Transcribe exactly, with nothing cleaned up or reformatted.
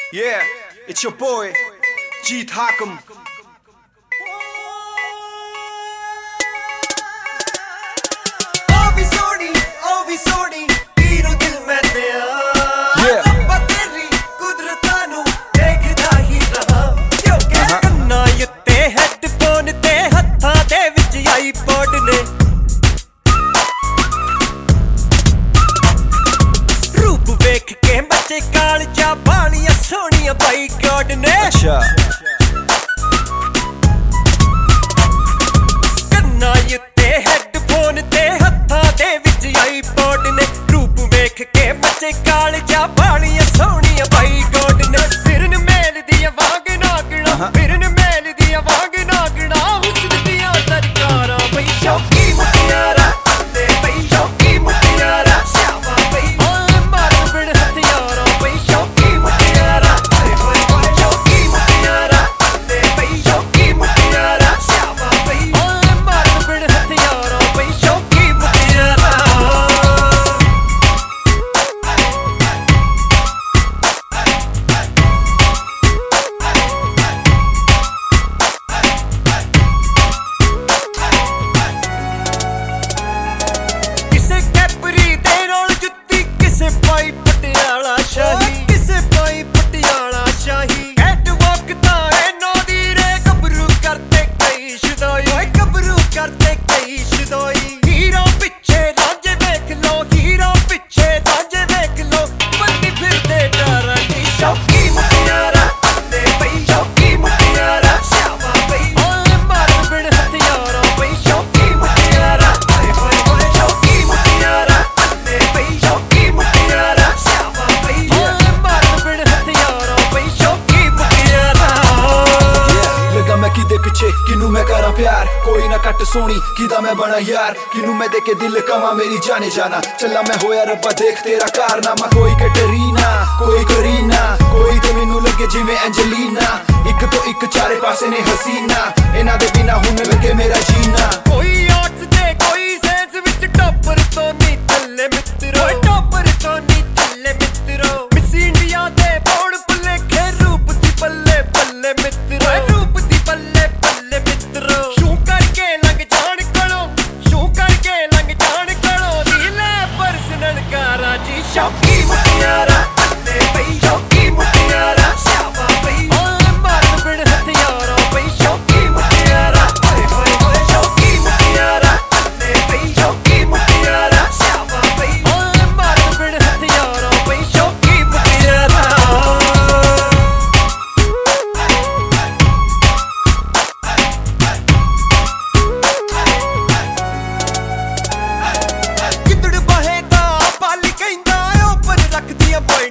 Yeah, it's your boy, Jeet Hakim. कालजा बालियां सोनिया बाई गॉड ने कन्ना उत्ते हैडफोन ते हत्थां दे विच आईपॉड ने रूप वेख के बच्चे कालजा बालियां सोनिया बाई गॉड ने फिरन मेल दी वांग नागना फिरन मेल दी वांग नागना हुस्न दियां सरकारां बई शौकी मुटियारा ते बई शौकी मुटियारा श्यामा बई ओए मार बिन हथियारा बई शौकी मुटियारा ओए ओए ओए शौकी मुटियारा ते बई शौकी मुटियारा श्यामा बई ओए मार बिन हथियारा बई शौकी मुटियारा किसे कैपरी दे रोल जुत्ती किसे पाई पटियाला शाही किसे पाई पटियाला शाही कैटवॉक तारे नौदी रे गबरू करते कई शुदाई ओए गबरू करते कई शुदाई हीरो पिछे रांझे देख लो हीरो पिछे रांझे देख लो बंदी फिरदे डारा दी शौकी मुटियारा ते बई शौकी मुटियारा श्यामा बई ओए मार बिन हथियारा बई शौकी मुटियारा ओए ओए ओए शौकी मुटियारा ते बई शौकी मुटियारा श्यामा बई ओए मार बिन हथियारा बई शौकी मुटियारा लगा मैं किदे पिछे किनू मैं करा प्यार कोई ना कट सोनी किदा मैं बना यार किनू मैं देखे दिल कमा मेरी जाने जाना चला मैं होया रब्बा देख तेरा कारनामा कोई कैटरीना कोई करीना कोई ते मैनू लगे जिवें एंजेलीना एक तो एक चारे पासे ने हसीना इना दे बिना हुन लगे मेरा जीना कोई आर्ट्स दे कोई साइंस विच टॉपर तो नहीं चले मित्रो टॉपर तो नहीं चले मित्रो मिस इंडिया दे बोर्ड भुलेखे रूप दी बल्ले बल्ले मित्रो रूप दी बल्ले बल्ले मित्रो शू करके लंघ जान कलो शू करके लंघ जान कलो दिले पर्सनल कारा जी शौकी मुटियारा ते बई शौकी मुटियारा श्यामा बई ओए मार बिन हथियारा बई शौकी मुटियारा ओए ओए ओए शौकी मुटियारा ते बई शौकी मुटियारा श्यामा बई ओए मार बिन हथियारा बई शौकी मुटियारा किदड़ बहेदा पाली कहंदा ऊपर रख दिया